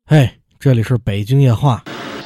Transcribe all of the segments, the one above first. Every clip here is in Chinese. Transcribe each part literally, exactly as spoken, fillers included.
嘿，这里是北京夜话。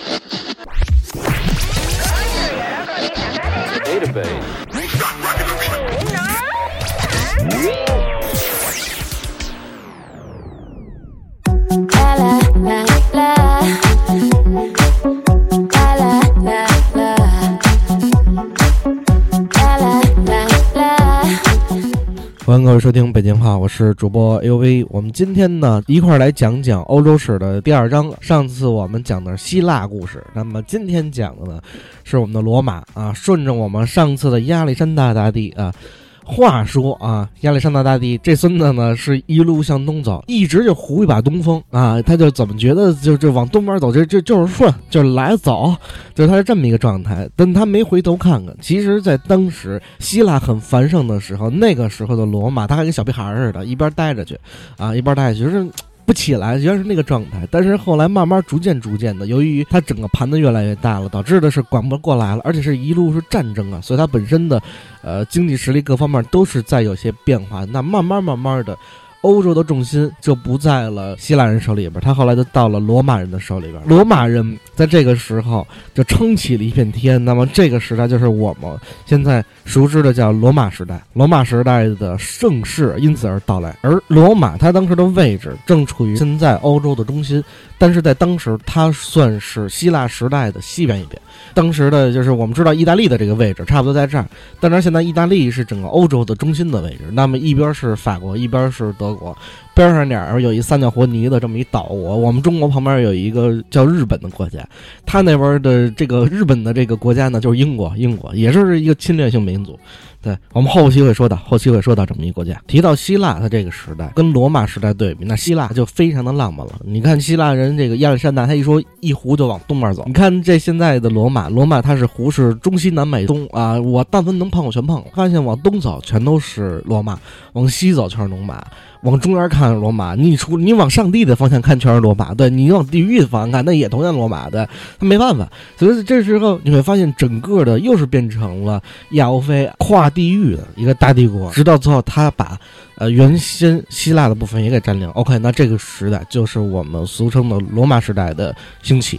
欢迎各位收听北京话，我是主播 A U V。 我们今天呢一块儿来讲讲欧洲史的第二章。上次我们讲的是希腊故事，那么今天讲的呢是我们的罗马啊，顺着我们上次的亚历山大大帝啊。话说啊，亚历山大大帝这孙子呢是一路向东走，一直就胡一把东风啊，他就怎么觉得就就往东边走，这这就是顺，就是来走，就是他是这么一个状态。但他没回头看看，其实在当时希腊很繁盛的时候，那个时候的罗马他还跟小屁孩似的，一边待着去啊，一边待着去，就是不起来，原来是那个状态。但是后来慢慢逐渐逐渐的，由于他整个盘子越来越大了，导致的是管不过来了，而且是一路是战争啊，所以他本身的呃经济实力各方面都是在有些变化。那慢慢慢慢的，欧洲的重心就不在了希腊人手里边，他后来就到了罗马人的手里边。罗马人在这个时候就撑起了一片天，那么这个时代就是我们现在熟知的叫罗马时代。罗马时代的盛世因此而到来，而罗马它当时的位置正处于现在欧洲的中心，但是在当时它算是希腊时代的西边一边。当时的就是我们知道意大利的这个位置差不多在这儿，但是现在意大利是整个欧洲的中心的位置，那么一边是法国，一边是德国，边上点儿有一三角活泥的这么一岛国。我们中国旁边有一个叫日本的国家，他那边的这个日本的这个国家呢就是英国，英国也是一个侵略性民族。对，我们后期会说到，后期会说到这么一个国家。提到希腊，它这个时代跟罗马时代对比，那希腊就非常的浪漫了。你看希腊人这个亚历山大，他一说一湖就往东边走。你看这现在的罗马，罗马它是湖是中西南北东啊，我但凡能碰我全碰了。发现往东走全都是罗马，往西走全是罗马，往中间看罗马，你出你往上帝的方向看全是罗马，对，你往地狱的方向看那也同样罗马，对，他没办法。所以这时候你会发现整个的又是变成了亚欧非跨地域的一个大帝国，直到最后他把呃原先希腊的部分也给占领。 OK， 那这个时代就是我们俗称的罗马时代的兴起。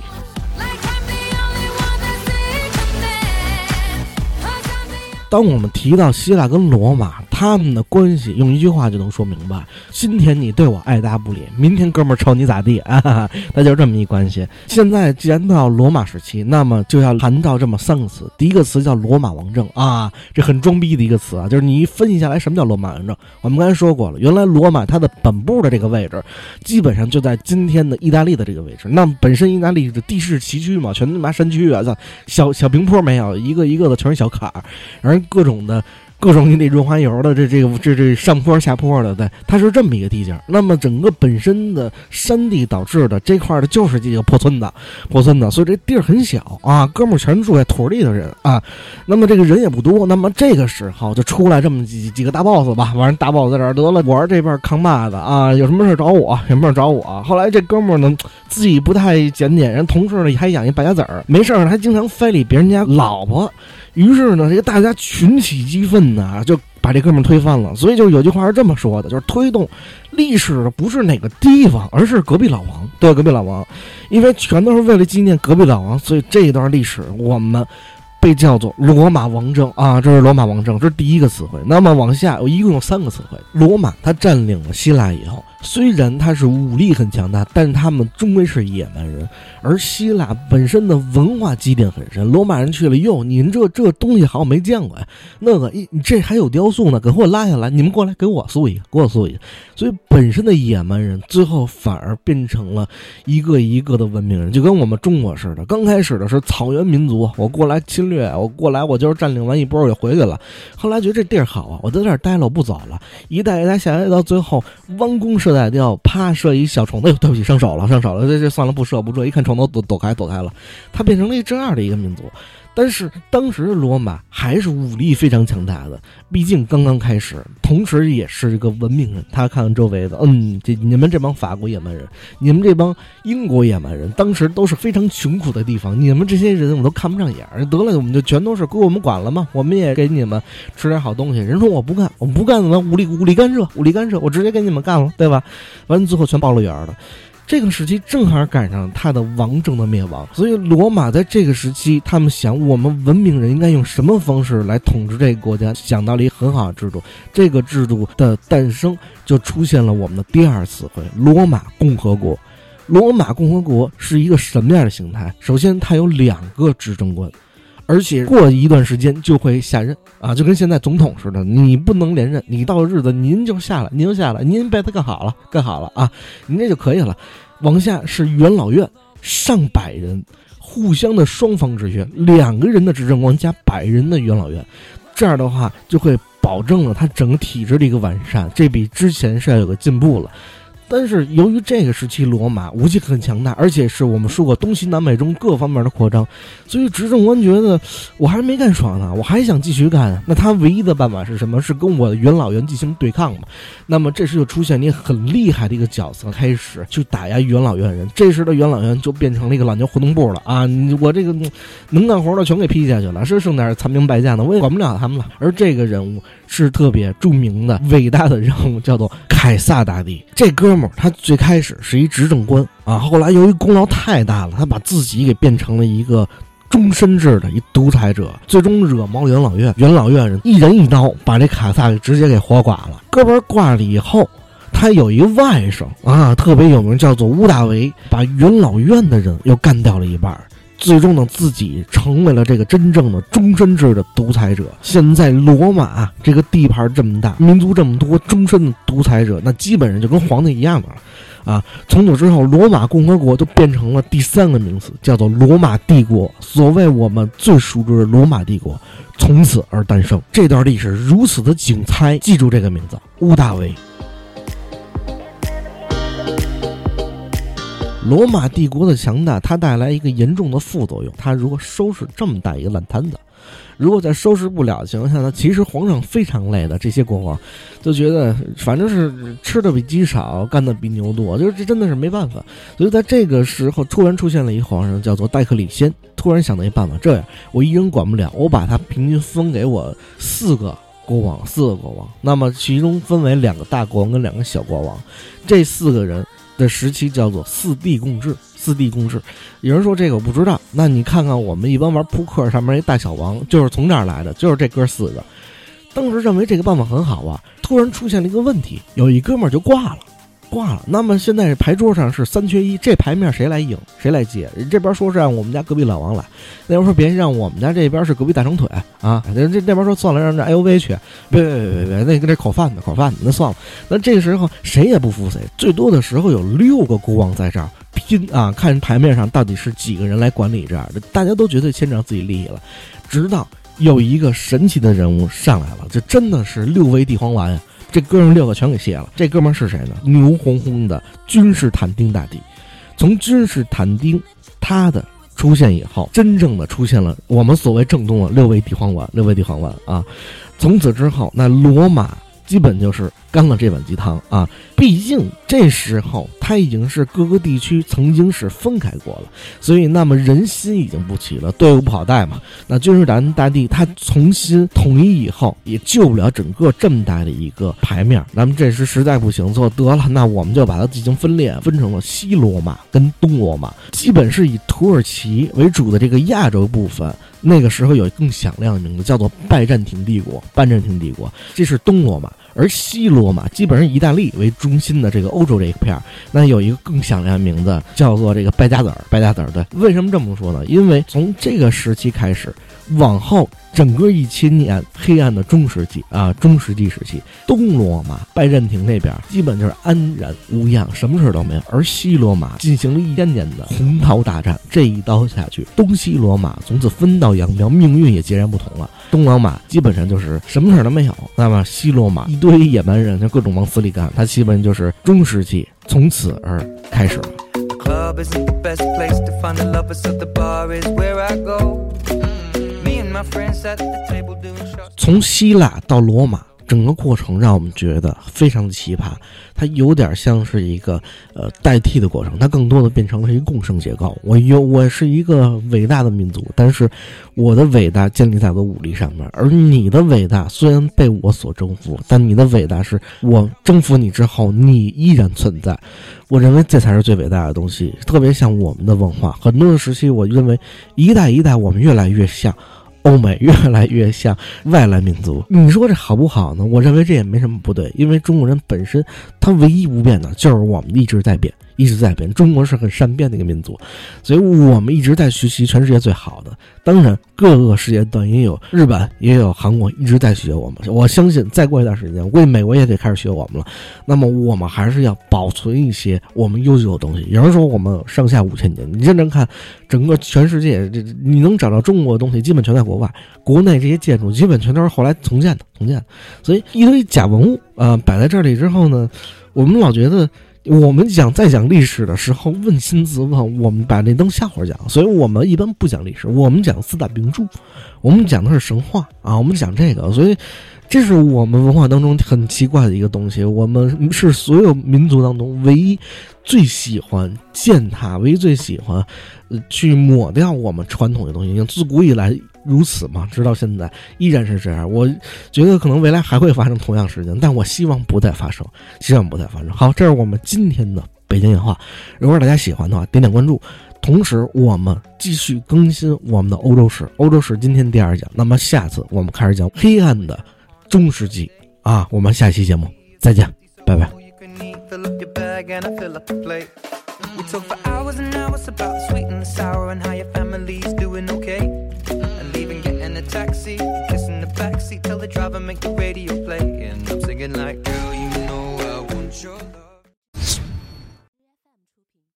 当我们提到希腊跟罗马他们的关系，用一句话就能说明白：今天你对我爱答不理，明天哥们儿瞅你咋地啊？那就是这么一关系。现在既然到罗马时期，那么就要谈到这么三个词。第一个词叫罗马王政啊，这很装逼的一个词啊，就是你一分析下来，什么叫罗马王政？我们刚才说过了，原来罗马它的本部的这个位置，基本上就在今天的意大利的这个位置。那么本身意大利的地势崎岖嘛，全他妈山区啊，小小平坡没有，一个一个的全是小坎儿，而各种的。各种你得润滑油的，这这个这这上坡下坡的，对，它是这么一个地界。那么整个本身的山地导致的这块的就是这个破村子，破村子，所以这地儿很小啊，哥们儿全住在土地的人啊。那么这个人也不多，那么这个时候就出来这么几几个大 boss 吧，完了大 boss 在这儿得了，我是这边扛把子啊，有什么事找我，有什么事找我。后来这哥们儿呢自己不太检点，人同事呢还养一败家子儿，没事儿还经常非礼别人家老婆。于是呢，这个大家群起激愤呢，就把这哥们儿推翻了。所以就有句话是这么说的，就是推动历史的不是哪个地方，而是隔壁老王。对，隔壁老王，因为全都是为了纪念隔壁老王，所以这一段历史我们被叫做罗马王政啊，这是罗马王政，这是第一个词汇。那么往下我一共有三个词汇。罗马他占领了希腊以后，虽然他是武力很强大，但是他们终归是野蛮人，而希腊本身的文化积淀很深。罗马人去了，哟，你这这东西好像没见过呀，那个你这还有雕塑呢，给我拉下来，你们过来给我塑一个，给我塑一个。所以本身的野蛮人最后反而变成了一个一个的文明人，就跟我们中国似的，刚开始的是草原民族，我过来侵略，我过来我就是占领完一波我就回去了，后来觉得这地儿好啊，我在这儿待了我不走了，一代一代下来到最后弯弓射大雕，啪射一小虫子，对不起上手了上手了，这这算了不射不射，一看虫子躲躲开躲开了，他变成了这样的一个民族。但是当时的罗马还是武力非常强大的，毕竟刚刚开始，同时也是一个文明人。他看看周围的，嗯，这你们这帮法国野蛮人，你们这帮英国野蛮人，当时都是非常穷苦的地方，你们这些人我都看不上眼，得了，我们就全都是归我们管了嘛，我们也给你们吃点好东西。人说我不干，我不干怎么武力武力干涉，武力干涉，我直接给你们干了，对吧？完了最后全包了圆了。 这个时期正好赶上他的王政的灭亡，所以罗马在这个时期，他们想我们文明人应该用什么方式来统治这个国家，想到了一个很好的制度。这个制度的诞生就出现了我们的第二词汇——罗马共和国。罗马共和国是一个什么样的形态？首先，它有两个执政官。而且过一段时间就会下任啊，就跟现在总统似的，你不能连任，你到了日子您就下来，您就下来，您被他干好了，干好了啊，您这就可以了。往下是元老院，上百人，互相的双方制约，两个人的执政官加百人的元老院，这样的话就会保证了他整个体制的一个完善，这比之前是要有个进步了。但是由于这个时期罗马武器很强大，而且是我们说过东西南北中各方面的扩张，所以执政官觉得我还没干爽呢，我还想继续干。那他唯一的办法是什么？是跟我的元老院进行对抗嘛。那么这时就出现你很厉害的一个角色，开始去打压元老院人。这时的元老院就变成了一个懒牛活动部了啊！我这个能干活的全给批下去了，是剩点残兵败将的，我也管不了他们了。而这个人物是特别著名的伟大的人物，叫做凯撒大帝。这哥们儿他最开始是一执政官啊，后来由于功劳太大了，他把自己给变成了一个终身制的一独裁者，最终惹毛元老院，元老院人一人一刀把这凯撒给直接给活剐了。哥们儿挂了以后，他有一个外甥啊，特别有名，叫做屋大维，把元老院的人又干掉了一半。最终呢，自己成为了这个真正的终身制的独裁者。现在罗马这个地盘这么大，民族这么多，终身的独裁者，那基本上就跟皇帝一样的了啊。从此之后，罗马共和国就变成了第三个名词，叫做罗马帝国。所谓我们最熟知的罗马帝国，从此而诞生。这段历史如此的精彩，记住这个名字，屋大维。罗马帝国的强大，它带来一个严重的副作用。它如果收拾这么大一个烂摊子，如果在收拾不了的情况下呢，其实皇上非常累的。这些国王就觉得，反正是吃的比鸡少，干的比牛多，就是这真的是没办法。所以在这个时候，突然出现了一个皇上，叫做戴克里先。突然想到一办法，这样我一人管不了，我把它平均分给我四个国王，四个国王。那么其中分为两个大国王跟两个小国王，这四个人的时期叫做四帝共治。四帝共治，有人说这个我不知道，那你看看我们一般玩扑克上面一大小王，就是从这儿来的，就是这哥四个。当时认为这个办法很好啊，突然出现了一个问题，有一哥们儿就挂了。挂了，那么现在牌桌上是三缺一，这牌面谁来赢谁来接？这边说是让我们家隔壁老王来，那边说别让我们家这边是隔壁大长腿啊，这这边说算了让这 I O V 去，别别别别，那个这口饭的口饭的，那算了。那这个时候谁也不服谁，最多的时候有六个国王在这儿拼啊，看牌面上到底是几个人来管理这样的，大家都觉得牵扯自己利益了。直到有一个神奇的人物上来了，这真的是六味地黄丸啊！这哥们六个全给卸了。这哥们是谁呢？牛哄哄的君士坦丁大帝。从君士坦丁他的出现以后，真正的出现了我们所谓正宗的六味地黄丸，六味地黄丸啊。从此之后，那罗马基本就是干了这碗鸡汤啊！毕竟这时候它已经是各个地区曾经是分开过了，所以那么人心已经不齐了，队伍不好带嘛。那君士坦丁大帝他重新统一以后，也救不了整个这么大的一个牌面。那么这时实在不行，最后得了，那我们就把它进行分裂，分成了西罗马跟东罗马。基本是以土耳其为主的这个亚洲部分，那个时候有更响亮的名字，叫做拜占庭帝国。拜占庭帝国，这是东罗马。而西罗马基本上以意大利为中心的这个欧洲这一片，那有一个更响亮的名字叫做这个败家子儿。败家子儿，对，为什么这么说呢？因为从这个时期开始，往后整个一千年黑暗的中世纪啊，中世纪时期，东罗马拜占庭那边基本就是安然无恙，什么事都没有。而西罗马进行了一千年的洪涛大战，这一刀下去，东西罗马从此分道扬镳，命运也截然不同了。东罗马基本上就是什么事都没有，那么西罗马一堆野蛮人就各种往死里干，它基本就是中世纪从此而开始了。从希腊到罗马， 整个过程让我们觉得非常的奇葩，它有点像是一个呃代替的过程，它更多的变成了一个共生结构。我有我是一个伟大的民族，但是我的伟大建立在我的武力上面，而你的伟大虽然被我所征服，但你的伟大是我征服你之后你依然存在。我认为这才是最伟大的东西，特别像我们的文化，很多的时期我认为一代一代我们越来越像欧美，越来越像外来民族。你说这好不好呢？我认为这也没什么不对，因为中国人本身他唯一不变的就是我们一直在变一直在变，中国是很善变的一个民族，所以我们一直在学习全世界最好的。当然各个世界段也有日本也有韩国一直在学我们，我相信再过一段时间我估计美国也得开始学我们了。那么我们还是要保存一些我们优秀的东西。有人说我们上下五千年，你认真看整个全世界，这你能找到中国的东西基本全在国外，国内这些建筑基本全都是后来重建的重建的。所以一堆假文物呃摆在这里之后呢，我们老觉得我们讲在讲历史的时候问心自问，我们把那当笑话讲，所以我们一般不讲历史，我们讲四大名著，我们讲的是神话啊，我们讲这个，所以这是我们文化当中很奇怪的一个东西。我们是所有民族当中唯一最喜欢践踏，唯一最喜欢、呃、去抹掉我们传统的东西，自古以来如此嘛，直到现在依然是这样。我觉得可能未来还会发生同样事情，但我希望不再发生，希望不再发生。好，这是我们今天的北京演话，如果大家喜欢的话点点关注，同时我们继续更新我们的欧洲史，欧洲史今天第二讲，那么下次我们开始讲黑暗的中世纪啊，我们下期节目再见，拜拜。 We talk for hours and hours about the sweet and the sour and how your family's doing okay. And leaving, getting a taxi, kissing the backseat, tell the driver make the radio play. And I'm singing like, girl, you know I want your